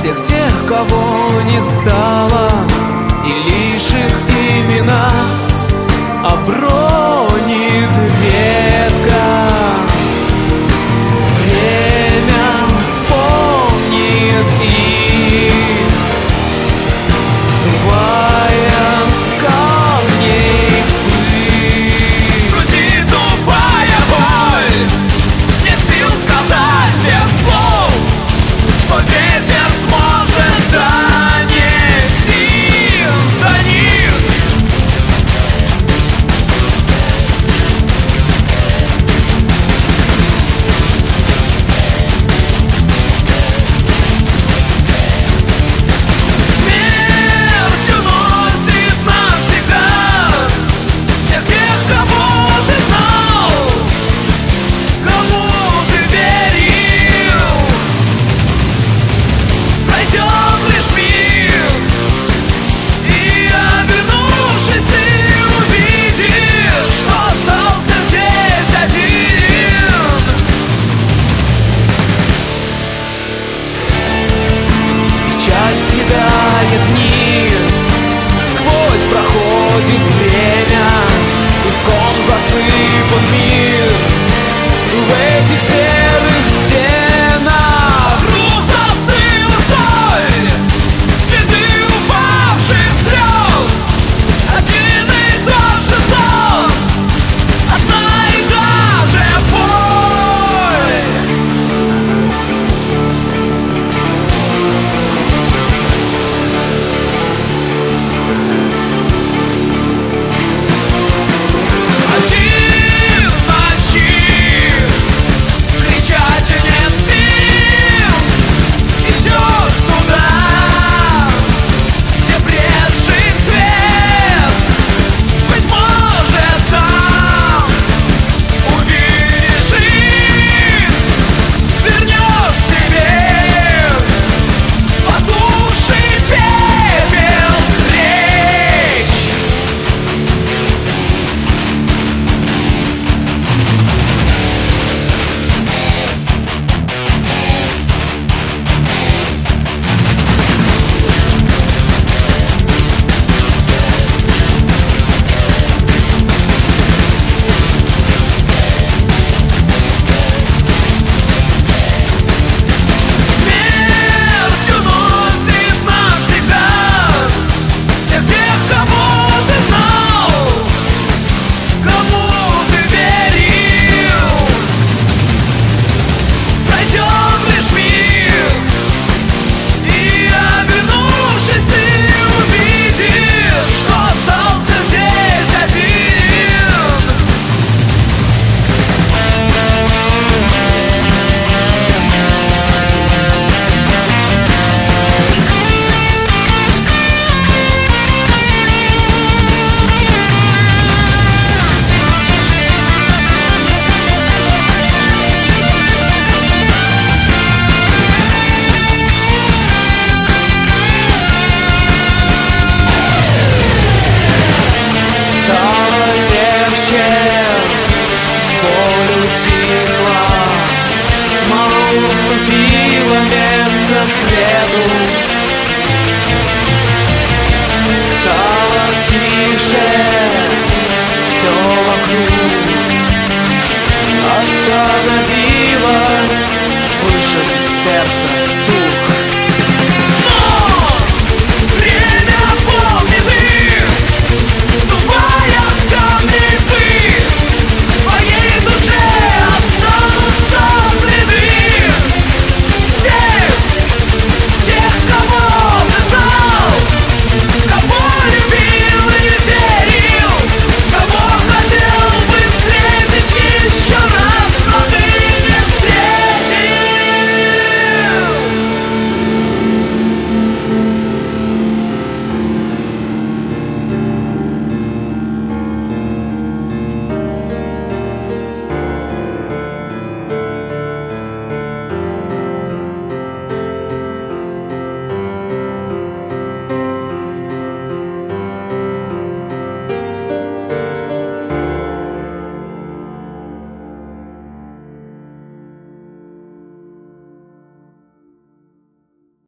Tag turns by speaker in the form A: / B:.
A: всех тех, кого не стало, и лишь их имена обронит редко. Время помнит их, сдувая с камней пыль.
B: Груди тупая боль, нет сил сказать тех слов, что ветер сможет донести до них. Смерть уносит навсегда всех тех, кого ты знал, кому ты верил. Пройдет лишь миг, и обернувшись, ты увидишь, что остался здесь один.
A: Печаль съедает дни, сквозь проходит время, песком засыпан мир в этих серых стенах.
B: Вокруг застыла соль, следы упавших слез, один и тот же сон, одна и та же боль. Один в ночи кричать нет сил, идешь туда, где брешет свет. Быть может, там увидишь их, вернешь себе потухший пепел встреч. Смерть уносит навсегда всех тех, кого ты знал, кому ты верил. Пройдет лишь миг, и обернувшись, ты увидишь, что остался здесь один.
A: Стало легче, боль утихла, тьма уступила место свету. Стало тише, все вокруг остановилось, слышит сердце